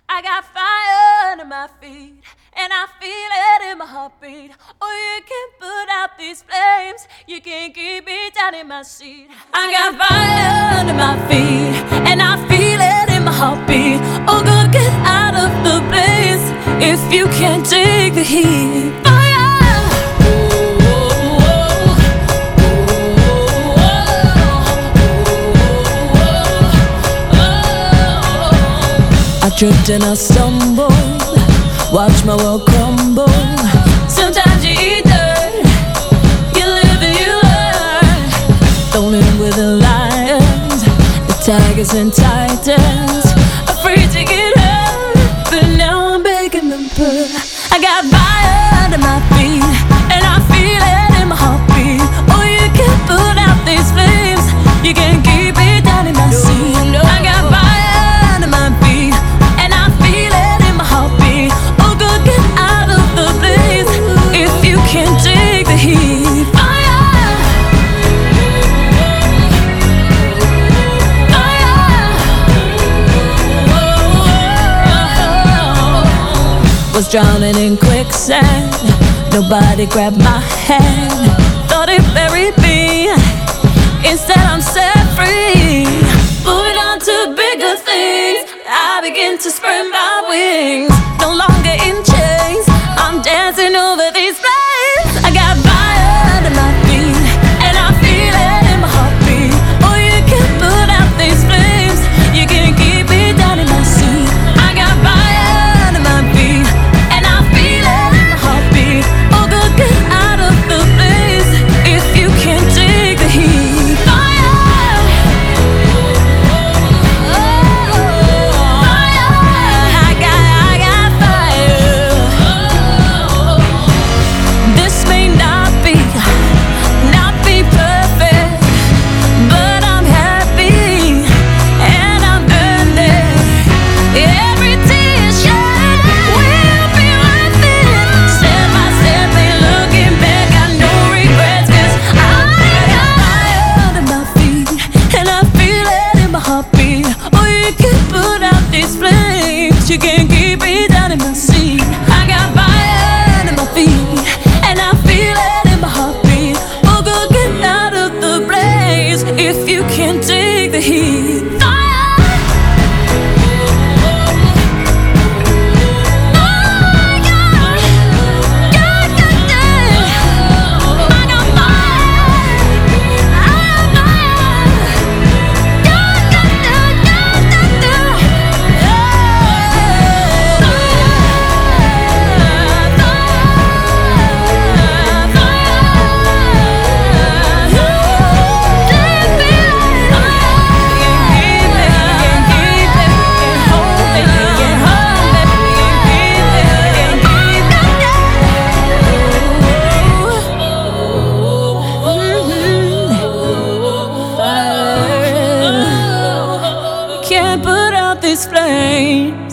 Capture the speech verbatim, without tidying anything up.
I got fire under my feet, and I feel it in my heartbeat. Oh, you can't put out these flames, you can't keep me down in my seat. I got fire under my feet, and I feel it in my heartbeat. Oh, girl, get out of the blaze if you can't take the heat. Fire! I tripped and I stumbled, watch my world crumble. Sometimes you eat dirt, you live and you learn. Thrown in with the lions, the tigers and titans, afraid to get hurt, but now I'm begging them put. I got fire under my feet, and I feel it in my heartbeat. Oh, you can't put out these flames, you can't keep it down in my seat. No, I got fire under my feet, and I feel it in my heartbeat. Oh, girl, get out of the blaze if you can't take the heat. Fire, fire. Was drowning in quicksand, nobody grabbed my hand. Thought it buried me, instead I'm set free. Moving on to bigger things, I begin to spread my wings. No longer in chains, I'm dancing over these flames. I got fire under my feet, and I feel it in my heartbeat. Oh, you can't put out these flames, you can't keep me down in my seat. I got fire under my feet, and I feel it in my heartbeat. Oh, girl, get out of the blaze if you can't take the heat. Fire, I got, I got fire. This may not be, not be perfect, but I'm happy and I'm burning. Every tear shed will be worth it. Step by step, ain't looking back, got no regrets, 'cause I got fire under my feet, and I feel it in my heartbeat. Oh, you can't put out these flames, you can't keep me down in my seat. I got fire under my feet, and I feel it in my heartbeat. Oh, girl, get out of the blaze if you can't take the heat. Fire! Can't put out this flame.